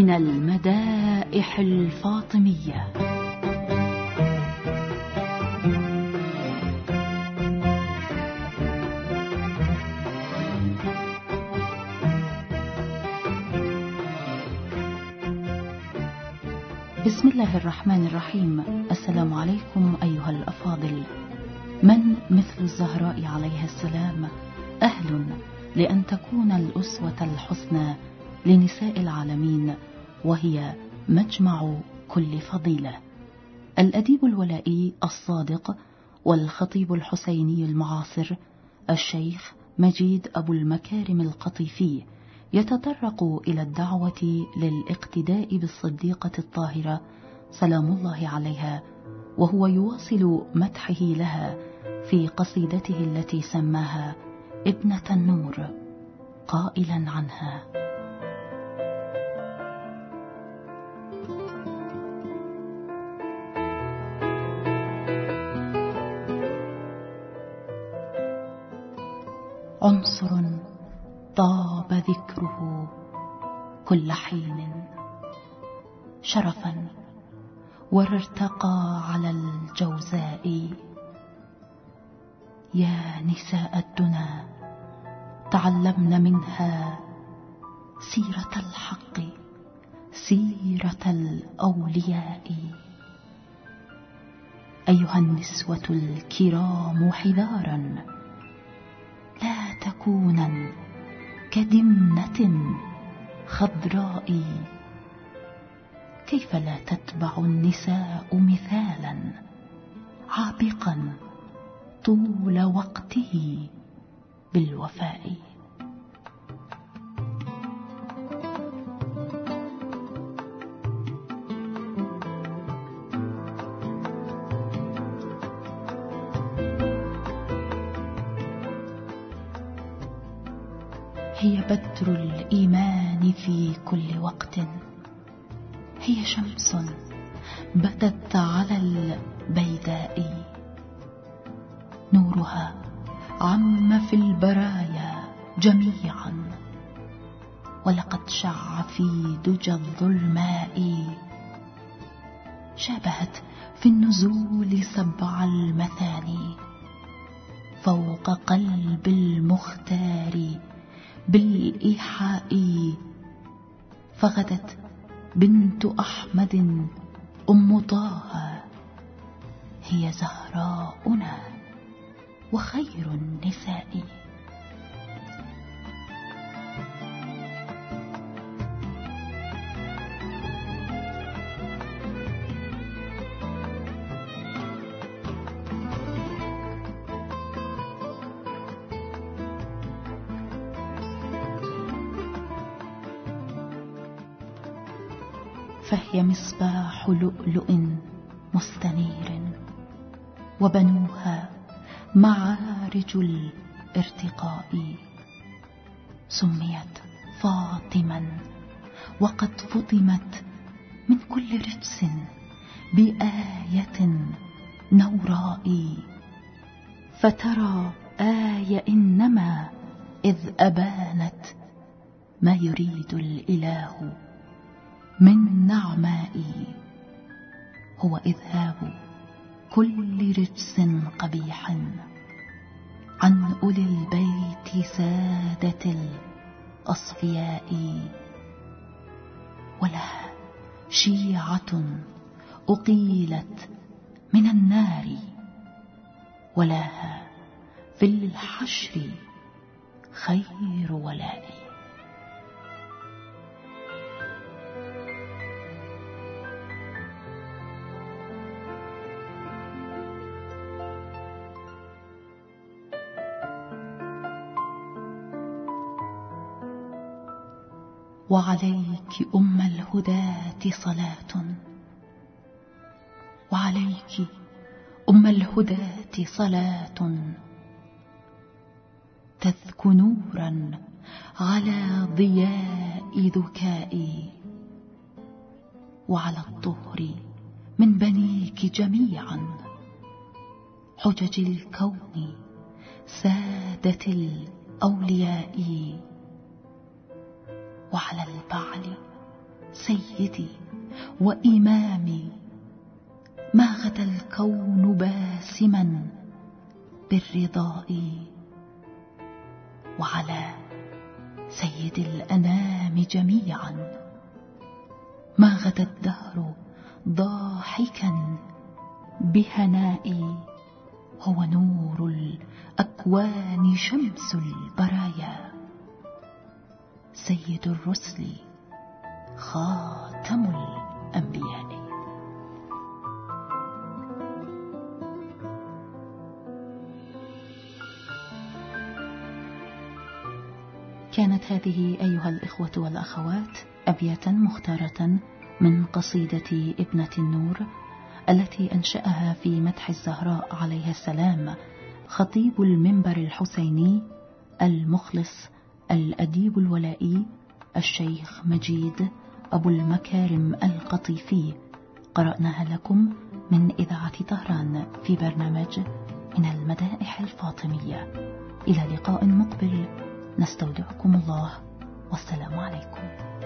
من المدائح الفاطمية. بسم الله الرحمن الرحيم. السلام عليكم أيها الأفاضل. من مثل الزهراء عليها السلام أهل لأن تكون الأسوة الحسنى لنساء العالمين، وهي مجمع كل فضيلة. الأديب الولائي الصادق والخطيب الحسيني المعاصر الشيخ مجيد أبو المكارم القطيفي يتطرق إلى الدعوة للاقتداء بالصديقة الطاهرة سلام الله عليها، وهو يواصل مدحه لها في قصيدته التي سماها ابنة النور، قائلا عنها: عنصر طاب ذكره كل حين، شرفا وارتقى على الجوزاء. يا نساء الدنا تعلمن منها سيرة الحق، سيرة الأولياء. أيها النسوة الكرام حذارا، لا تكونا كدمنة خضراء. كيف لا تتبع النساء مثالا عابقا طول وقته بالوفاء. هي بدر الإيمان في كل وقت، هي شمس بدت على البيداء. نورها عم في البرايا جميعا، ولقد شع في دجى الظلماء. شابهت في النزول سبع المثاني فوق قلب المختار بالإيحاء. فغدت بنت أحمد أم طه، هي زهراؤنا وخير النساء. فهي مصباح لؤلؤ مستنير، وبنوها معارج الارتقاء. سميت فاطما وقد فطمت من كل رجس بآية نوراء. فترى آية إنما إذ أبانت ما يريد الإله من نعماء، هو إذهاب كل رجس قبيح عن أولي البيت سادة الأصفياء. ولها شيعة أقيلت من النار، ولها في الحشر خير ولاء. وعليك أم الهداة صلاة، وعليك أم الهداة صلاة، تذك نورا على ضياء ذكائي. وعلى الطهر من بنيك جميعا، حجج الكون سادة الأولياء. وعلى البعل سيدي وإمامي، ما غدا الكون باسما بالرضاء. وعلى سيد الأنام جميعا ما غدا الدهر ضاحكا بهنائي. هو نور الأكوان شمس البرايا، سيد الرسل خاتم الأنبياء. كانت هذه أيها الإخوة والأخوات أبياتا مختارة من قصيدة ابنة النور التي أنشأها في مدح الزهراء عليها السلام خطيب المنبر الحسيني المخلص الأديب الولائي الشيخ مجيد أبو المكارم القطيفي. قرأناها لكم من إذاعة طهران في برنامج من المدائح الفاطمية. إلى لقاء مقبل، نستودعكم الله والسلام عليكم.